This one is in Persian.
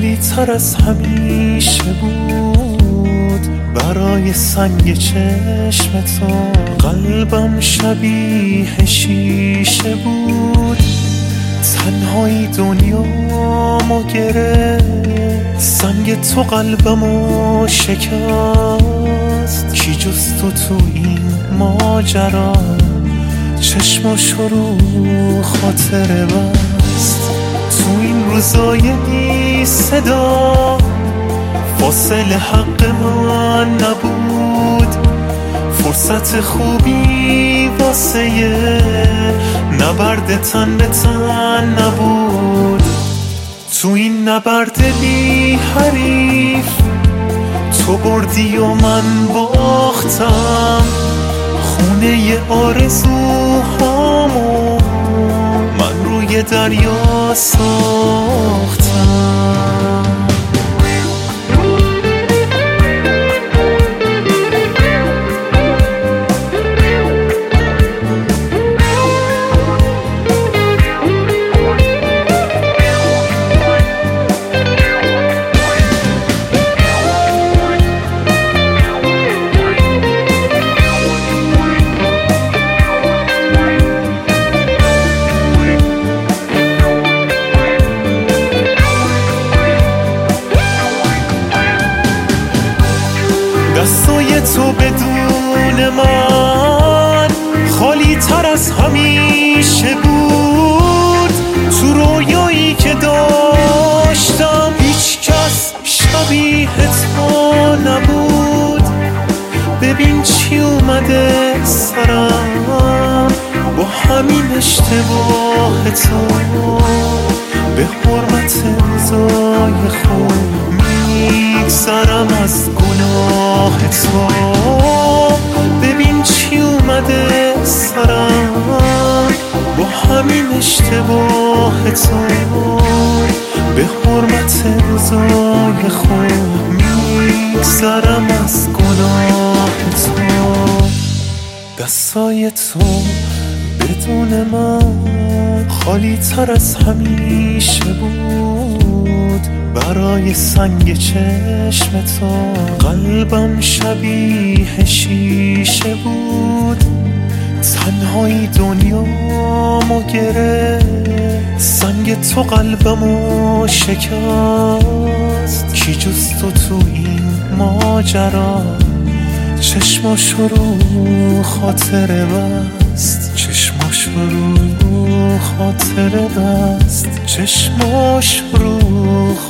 خالی تر از همیشه بود برای سنگ چشم تو. قلبم شبیه شیشه بود، تنهایی دنیامو گرفت. سنگ تو قلبمو شکست، کی جز تو این ماجرا چشماشو رو خاطره بست. تو این روزای بی صدا فاصله حق من نبود، فرصت خوبی واسه نبرد تن به تن نبود. تو این نبرد بی حریف تو بردی و من باختم. خونه آرزوهامو من روی دریا ساختم. دستای تو بدون من خالی تر از همیشه بود. تو رویایی که داشتم هیچ کس شبیه تو نبود. ببین چی اومده سرم با همین اشتباه تو. به حرمت روزای خوب میگذرم از گناه تو. ببین چی اومده سرم با همین اشتباه تو. به حرمت روزای خوب میگذرم از گناه تو. دستای تو بدون من خالی تر از همیشه بود برای سنگ چشم تو. قلبم شبیه شیشه بود، تنهایی دنیامو گرفت. سنگ تو قلبمو شکست، کی جز تو این ماجرا چشماشو رو خاطره بست. چشماش رو خاطره بست. چشماش رو